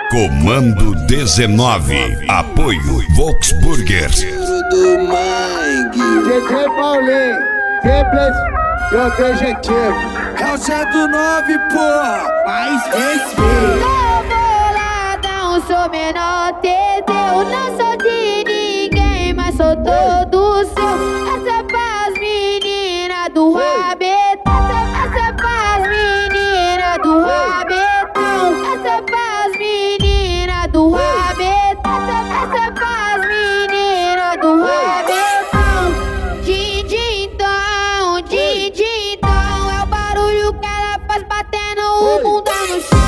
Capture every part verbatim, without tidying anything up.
Comando dezenove. Apoio Volksburger. Do Mangue. D J Paulinho, simples e objetivo. É o cento e nove, porra. Mais respeito. Boladão, sou menor Teteu. Não sou de ninguém, mas sou todo seu. Essa é pras meninas do rabetão. Essa é pras meninas do rabetão. Essa é pras meninas do rabetão. Essa é pras meninas do rabetão. Dindindão, dindindão. É o barulho que ela faz batendo o mundão no chão.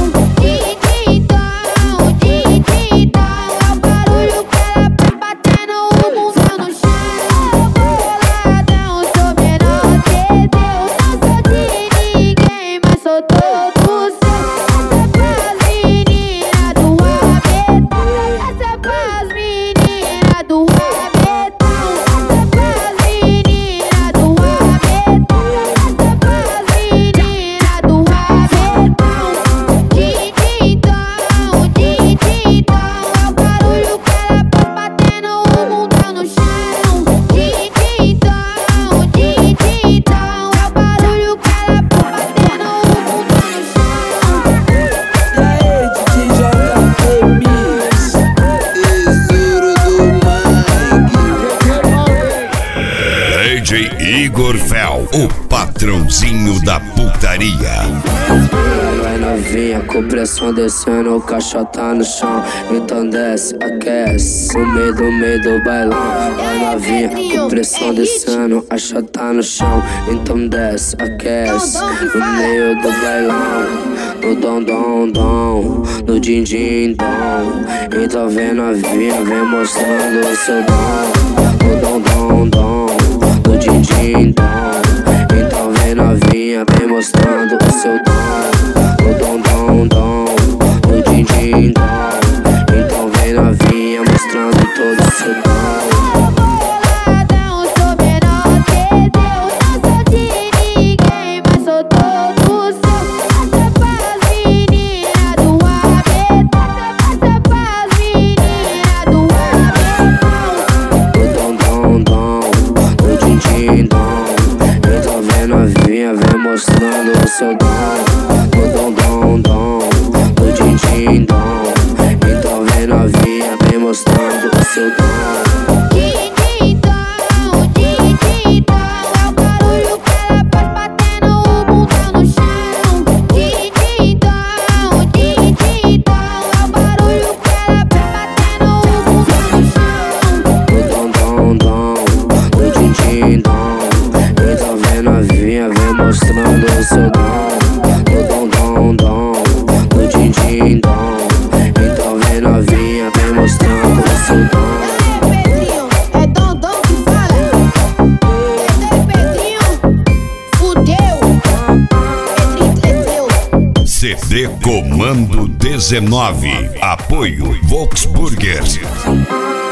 D J Igor Fel, o patrãozinho da putaria. Vai novinha, com pressão descendo, o caixa tá no chão. Então desce, aquece, no meio do meio do bailão. Vai novinha, com pressão descendo, a chata tá no chão. Então desce, aquece, no meio do bailão. No dom dom dom, no din din dom. Então vem novinha, vem mostrando o seu dom. No dom dom dom, no din din dom. Então vem novinha, vem mostrando o seu dom. No dom dom dom, no din din dom. Então vem novinha, mostrando todo o seu dom. Mostrando o seu dom, no dom dom dom, no din din dom. Então vem novinha, vem mostrando o seu dom. Din din dom, din din dom. É o barulho que ela faz batendo o bundão no chão. Din din dom, din din dom. É o barulho que ela faz batendo o bundão no chão. No dom dom dom, no din din dom. Então vem novinha, vem mostrando o seu dom. No dom dom dom, no din din dom. Então vem novinha, vem mostrando o seu dom. Pedrinho, é dom dom que fala. Pedro Pedrinho, fudeu. Pedrinho cresceu. C D Comando dezenove. Apoio Volksburger.